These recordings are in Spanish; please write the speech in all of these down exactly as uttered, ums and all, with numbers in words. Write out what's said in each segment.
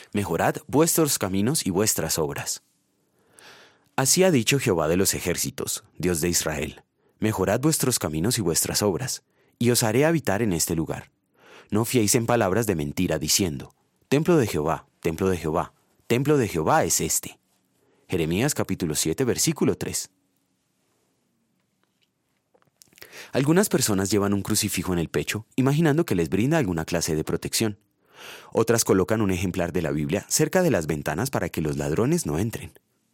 mejorad vuestros caminos y vuestras obras. Así ha dicho Jehová de los ejércitos, Dios de Israel: mejorad vuestros caminos y vuestras obras, y os haré habitar en este lugar. No fiéis en palabras de mentira, diciendo: templo de Jehová, templo de Jehová, templo de Jehová es este. Jeremías capítulo siete, versículo tres. Algunas personas llevan un crucifijo en el pecho, imaginando que les brinda alguna clase de protección. Otras colocan un ejemplar de la Biblia cerca de las ventanas para que los ladrones no entren.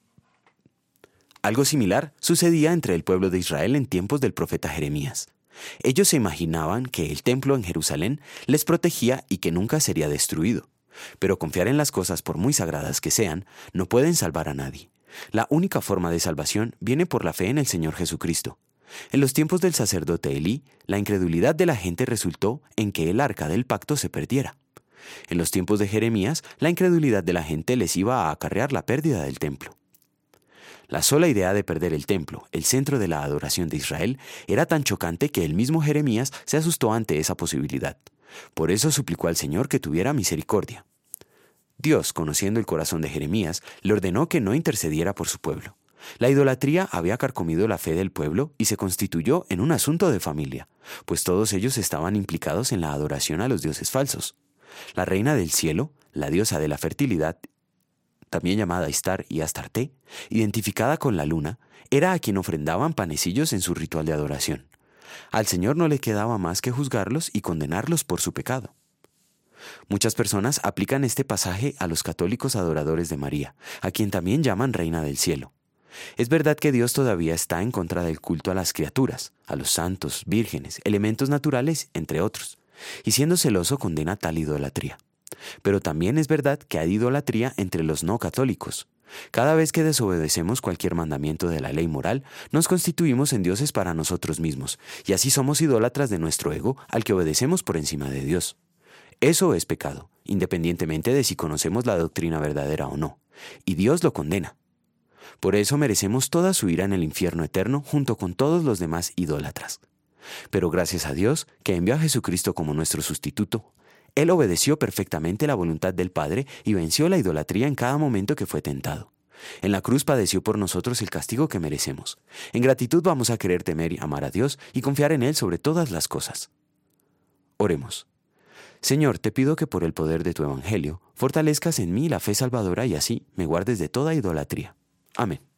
Algo similar sucedía entre el pueblo de Israel en tiempos del profeta Jeremías. Ellos se imaginaban que el templo en Jerusalén les protegía y que nunca sería destruido. Pero confiar en las cosas, por muy sagradas que sean, no pueden salvar a nadie. La única forma de salvación viene por la fe en el Señor Jesucristo. En los tiempos del sacerdote Elí, la incredulidad de la gente resultó en que el arca del pacto se perdiera. En los tiempos de Jeremías, la incredulidad de la gente les iba a acarrear la pérdida del templo. La sola idea de perder el templo, el centro de la adoración de Israel, era tan chocante que el mismo Jeremías se asustó ante esa posibilidad. Por eso suplicó al Señor que tuviera misericordia. Dios, conociendo el corazón de Jeremías, le ordenó que no intercediera por su pueblo. La idolatría había carcomido la fe del pueblo y se constituyó en un asunto de familia, pues todos ellos estaban implicados en la adoración a los dioses falsos. La reina del cielo, la diosa de la fertilidad, también llamada Istar y Astarte, identificada con la luna, era a quien ofrendaban panecillos en su ritual de adoración. Al Señor no le quedaba más que juzgarlos y condenarlos por su pecado. Muchas personas aplican este pasaje a los católicos adoradores de María, a quien también llaman Reina del Cielo. Es verdad que Dios todavía está en contra del culto a las criaturas, a los santos, vírgenes, elementos naturales, entre otros, y siendo celoso condena tal idolatría. Pero también es verdad que hay idolatría entre los no católicos. Cada vez que desobedecemos cualquier mandamiento de la ley moral, nos constituimos en dioses para nosotros mismos, y así somos idólatras de nuestro ego al que obedecemos por encima de Dios. Eso es pecado, independientemente de si conocemos la doctrina verdadera o no, y Dios lo condena. Por eso merecemos toda su ira en el infierno eterno junto con todos los demás idólatras. Pero gracias a Dios, que envió a Jesucristo como nuestro sustituto, Él obedeció perfectamente la voluntad del Padre y venció la idolatría en cada momento que fue tentado. En la cruz padeció por nosotros el castigo que merecemos. En gratitud vamos a querer temer y amar a Dios y confiar en Él sobre todas las cosas. Oremos. Señor, te pido que por el poder de tu evangelio fortalezcas en mí la fe salvadora y así me guardes de toda idolatría. Amén.